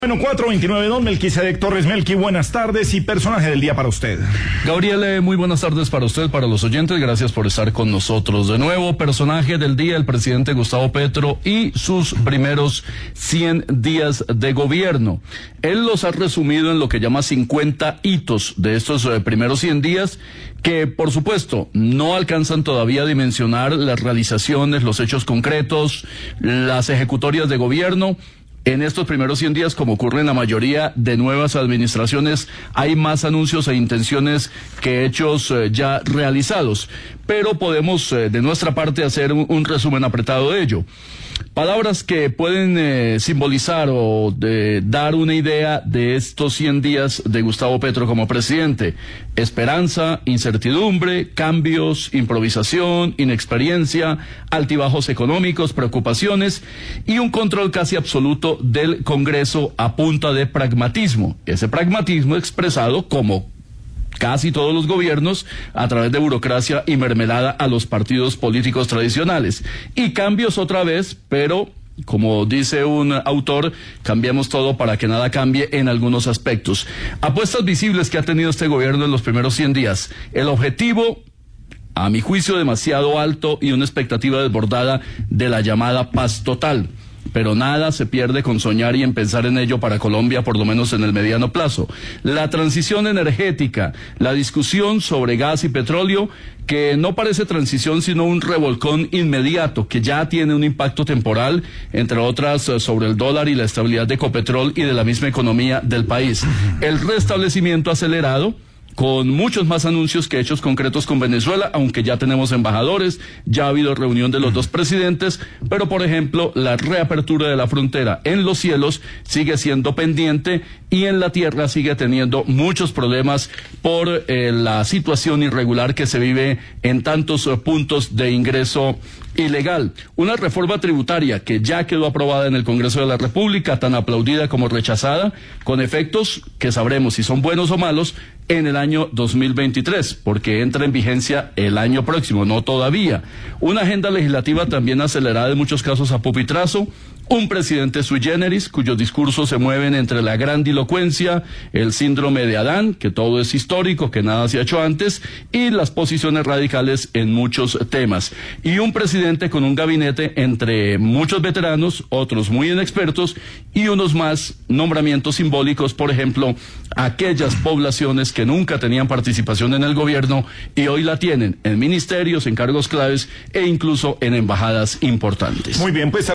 Bueno, 4:29, don Melquisedec Torres. Melqui, buenas tardes y personaje del día para usted. Gabriel, muy buenas tardes para usted, para los oyentes, gracias por estar con nosotros de nuevo. Personaje del día, el presidente Gustavo Petro y sus primeros 100 días de gobierno. Él los ha resumido en lo que llama 50 hitos de estos primeros 100 días, que por supuesto no alcanzan todavía a dimensionar las realizaciones, los hechos concretos, las ejecutorias de gobierno. En estos primeros 100 días, como ocurre en la mayoría de nuevas administraciones, hay más anuncios e intenciones que hechos ya realizados. Pero podemos, de nuestra parte, hacer un resumen apretado de ello. Palabras que pueden simbolizar o dar una idea de estos 100 días de Gustavo Petro como presidente: esperanza, incertidumbre, cambios, improvisación, inexperiencia, altibajos económicos, preocupaciones y un control casi absoluto del Congreso a punta de pragmatismo. Ese pragmatismo expresado, como casi todos los gobiernos, a través de burocracia y mermelada a los partidos políticos tradicionales. Y cambios otra vez, pero como dice un autor, cambiamos todo para que nada cambie en algunos aspectos. Apuestas visibles que ha tenido este gobierno en los primeros 100 días. El objetivo, a mi juicio, demasiado alto y una expectativa desbordada de la llamada paz total. Pero nada se pierde con soñar y en pensar en ello para Colombia, por lo menos en el mediano plazo. La transición energética, la discusión sobre gas y petróleo, que no parece transición sino un revolcón inmediato, que ya tiene un impacto temporal, entre otras sobre el dólar y la estabilidad de Ecopetrol y de la misma economía del país. El restablecimiento acelerado, con muchos más anuncios que hechos concretos con Venezuela, aunque ya tenemos embajadores, ya ha habido reunión de los dos presidentes, pero por ejemplo la reapertura de la frontera en los cielos sigue siendo pendiente y en la tierra sigue teniendo muchos problemas por la situación irregular que se vive en tantos puntos de ingreso ilegal. Una reforma tributaria que ya quedó aprobada en el Congreso de la República, tan aplaudida como rechazada, con efectos que sabremos si son buenos o malos en el año 2023, porque entra en vigencia el año próximo, no todavía. Una agenda legislativa también acelerada en muchos casos a pupitrazo. Un presidente sui generis, cuyos discursos se mueven entre la grandilocuencia, el síndrome de Adán, que todo es histórico, que nada se ha hecho antes, y las posiciones radicales en muchos temas. Y un presidente con un gabinete entre muchos veteranos, otros muy inexpertos, y unos más nombramientos simbólicos, por ejemplo, aquellas poblaciones que nunca tenían participación en el gobierno y hoy la tienen en ministerios, en cargos claves e incluso en embajadas importantes. Muy bien, pues